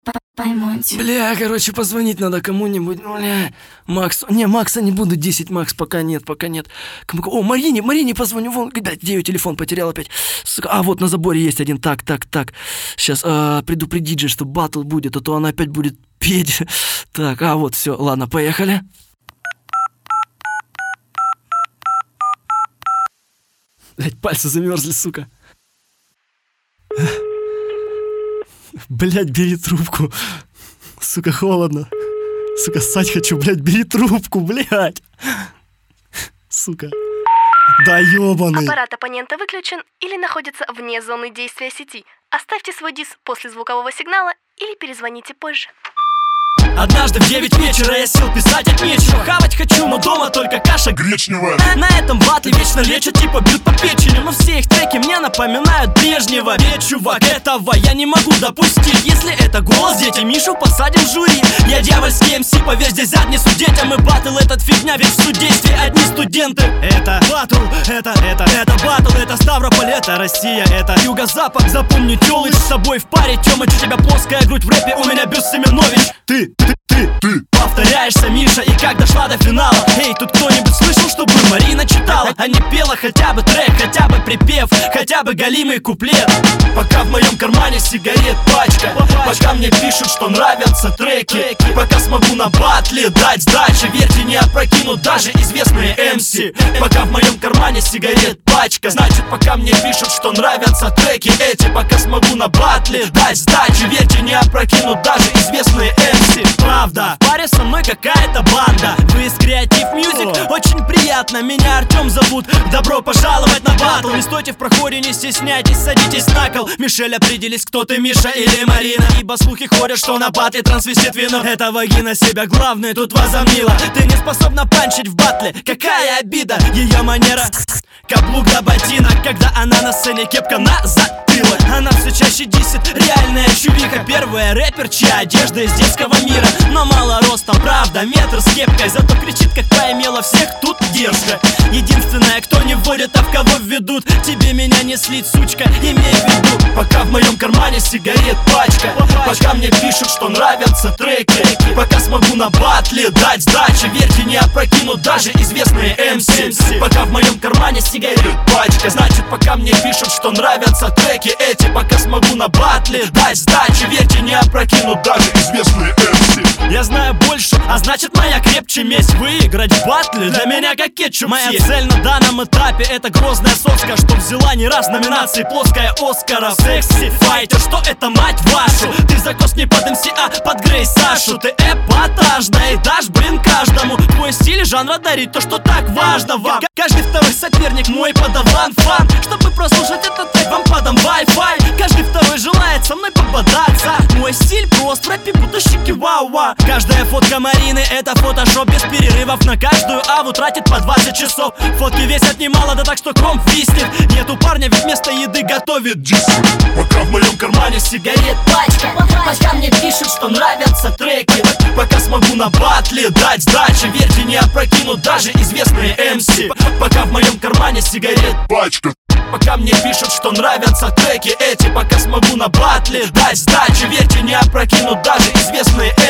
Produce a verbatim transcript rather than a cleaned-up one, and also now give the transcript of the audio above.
Поймать. Бля, короче, позвонить надо кому-нибудь. Бля, Макс. Не, Макса не буду, десять Макс, пока нет, пока нет. Кому... О, Марине, Марине позвоню. Вон, да, где ее телефон потерял опять. Сука. А, вот на заборе есть один. Так, так, так. Сейчас а, предупредить же, что батл будет, а то она опять будет петь. Так, а вот, все, ладно, поехали. Блять, пальцы замерзли, сука. Блять, бери трубку. Сука, холодно. Сука, ссать хочу, блять, бери трубку, блять. Сука. Да ёбаный. Аппарат оппонента выключен или находится вне зоны действия сети. Оставьте свой диск после звукового сигнала или перезвоните позже. Однажды в девять вечера я сел писать от нечего. Хавать хочу, но дома только каша гречневая. На этом батле вечно лечат, типа бьют по печени. Но все их треки мне напоминают Брежнева. Ведь, чувак, этого я не могу допустить. Если это голос, дети, Мишу посадим в жюри. Я дьявольский эм си, поверь, здесь задницу детям. И батл этот фигня, ведь в судействе одни студенты. Это батл, это, это, это батл, это Ставрополь, это Россия, это юго-запад. Запомни, тёлыч с собой в паре. Тёмыч, у тебя плоская грудь в рэпе, у меня бюст Семенович. Ты, ты, ты, ты повторяешься, Миша, и как дошла до финала. Эй, тут кто-нибудь слышал, чтобы Марина читала? А не пела хотя бы трек, хотя бы припев, хотя бы галимый куплет. Пока в моем кармане сигарет пачка, пока мне пишут, что нравятся треки, пока смогу на батле дать сдачи, верьте, не опрокину даже известные эм си. Пока в моем кармане сигарет пачка, значит, пока мне пишут, что нравятся треки эти, пока смогу на батле дать сдачи, верьте, не опрокину даже известные эм си. Правда, в паре со мной какая-то банда. Вы из Creative Music, очень приятно. Меня Артем зовут, добро пожаловать на батл. Не стойте в проходе, не стесняйтесь, садитесь на кол. Мишель, определись, кто ты, Миша или Марина. Ибо слухи ходят, что на батле трансвестит вино. Эта вагина себя главной тут возомнила. Ты не способна панчить в батле, какая обида. Ее манера каблук до ботинок, когда она на сцене, кепка на затылок. Она все чаще дисит, реальная чувиха. Первая рэпер, чья одежда из детского мира. Но мало ростом, правда, метр с кепкой. Зато кричит, как поимела всех тут дерзко. Единственная, кто не вводит, а в кого введут. Тебе меня не слить, сучка, имей в виду. Пока в моем кармане сигарет пачка, пока мне пишут, что нравятся треки, пока смогу на батле дать сдачи, верьте, не опрокину даже известные эм си. Пока в моем кармане сигарет пачка, значит, пока мне пишут, что нравятся треки эти, пока смогу на батле дать сдачи, верьте, не опрокину даже известные эм си. Я знаю больше, а значит, моя крепче месть. Выиграть в батле для меня как кетчуп. Моя цель на данном этапе — это грозная соска, что взяла не раз номинации плоская Оскара. Секси файтер, что это, мать вашу? Ты закос не под эм си, а под Грей Сашу. Ты эпатажная и дашь, блин, каждому. Твой стиль жанра дарит то, что так важно вам. Каждый второй соперник мой подаван фан. Чтобы прослушать этот трек, вам подам Wi-Fi. Каждый второй желает со мной пободаться. Мой стиль прост, в рэпе будущики, вау-вау. Каждая фотка Марины — это фотошоп. Без перерывов на каждую аву тратит по двадцать часов. Фотки весят немало, да так что комп виснет. Нету парня, ведь вместо еды готовит диски. Пока в моем кармане сигарет пачка, пока мне пишут, что нравятся треки, пока смогу на батле дать сдачи, верьте, не опрокину даже известные эм си. Пока в моем кармане сигарет пачка, пока мне пишут, что нравятся треки эти, пока смогу на батле дать сдачи, верьте, не опрокину даже известные